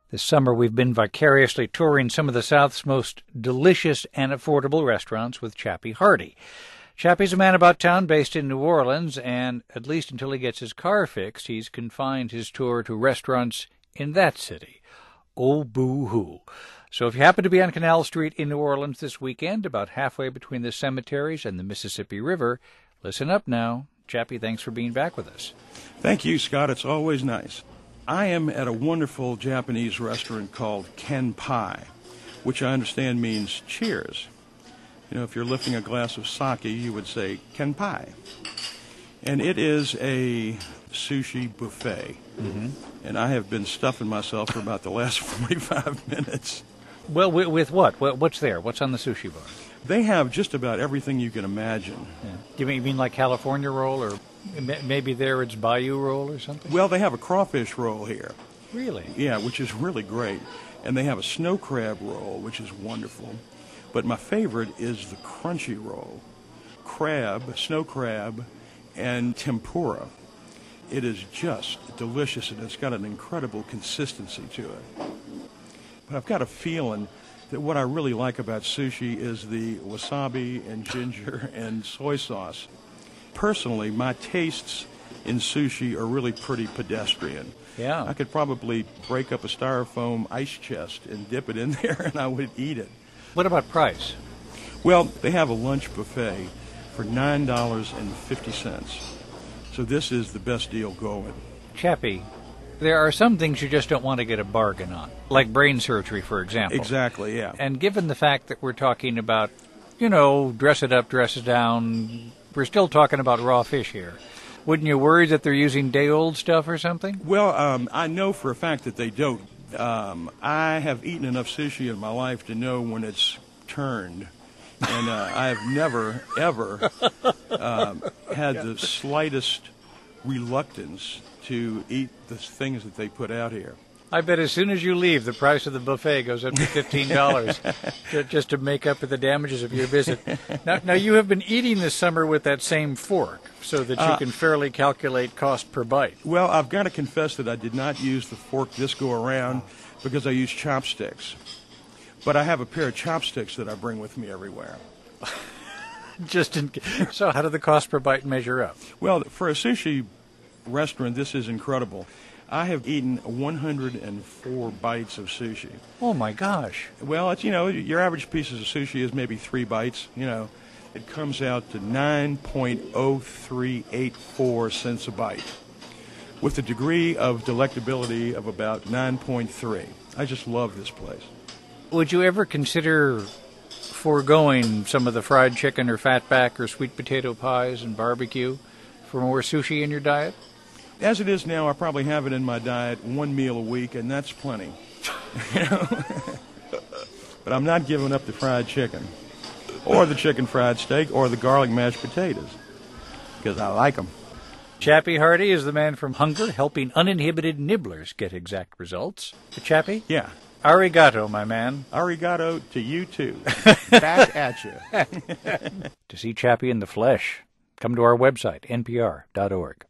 This summer, we've been vicariously touring some of the South's most delicious and affordable restaurants with Chappie Hardy. Chappie's a man about town based in New Orleans, and at least until he gets his car fixed, he's confined his tour to restaurants in that city. Oh, boo-hoo. So if you happen to be on Canal Street in New Orleans this weekend, about halfway between the cemeteries and the Mississippi River, listen up now. Chappie, thanks for being back with us. Thank you, Scott. It's always nice. I am at a wonderful Japanese restaurant called Kenpai, which I understand means cheers. You know, if you're lifting a glass of sake, you would say Kenpai. And it is a sushi buffet. Mm-hmm. And I have been stuffing myself for about the last 45 minutes. Well, with what? What's there? What's on the sushi bar? They have just about everything you can imagine. Yeah. You mean like California roll, or maybe there it's Bayou roll or something? Well, they have a crawfish roll here. Really? Yeah, which is really great. And they have a snow crab roll, which is wonderful. But my favorite is the crunchy roll. Crab, snow crab, and tempura. It is just delicious, and it's got an incredible consistency to it. But I've got a feeling that what I really like about sushi is the wasabi and ginger and soy sauce. Personally, my tastes in sushi are really pretty pedestrian. Yeah. I could probably break up a styrofoam ice chest and dip it in there, and I would eat it. What about price? Well, they have a lunch buffet for $9.50. So this is the best deal going. Chappie, there are some things you just don't want to get a bargain on, like brain surgery, for example. Exactly, yeah. And given the fact that we're talking about, dress it up, dress it down, we're still talking about raw fish here. Wouldn't you worry that they're using day-old stuff or something? Well, I know for a fact that they don't. I have eaten enough sushi in my life to know when it's turned. And I have never, ever had the slightest reluctance to eat the things that they put out here. I bet as soon as you leave, the price of the buffet goes up to $15 just to make up for the damages of your visit. Now, you have been eating this summer with that same fork so that you can fairly calculate cost per bite. Well, I've got to confess that I did not use the fork this go around because I used chopsticks. But I have a pair of chopsticks that I bring with me everywhere. So how did the cost per bite measure up? Well, for a sushi restaurant, this is incredible. I have eaten 104 bites of sushi. Oh, my gosh. Well, it's, your average piece of sushi is maybe 3 bites. It comes out to 9.0384 cents a bite, with a degree of delectability of about 9.3. I just love this place. Would you ever consider foregoing some of the fried chicken or fatback or sweet potato pies and barbecue for more sushi in your diet? As it is now, I probably have it in my diet 1 meal a week, and that's plenty. But I'm not giving up the fried chicken, or the chicken fried steak, or the garlic mashed potatoes, because I like them. Chappie Hardy is the man from Hunger, helping uninhibited nibblers get exact results. Chappie? Yeah. Arigato, my man. Arigato to you, too. Back at you. To see Chappie in the flesh, come to our website, npr.org.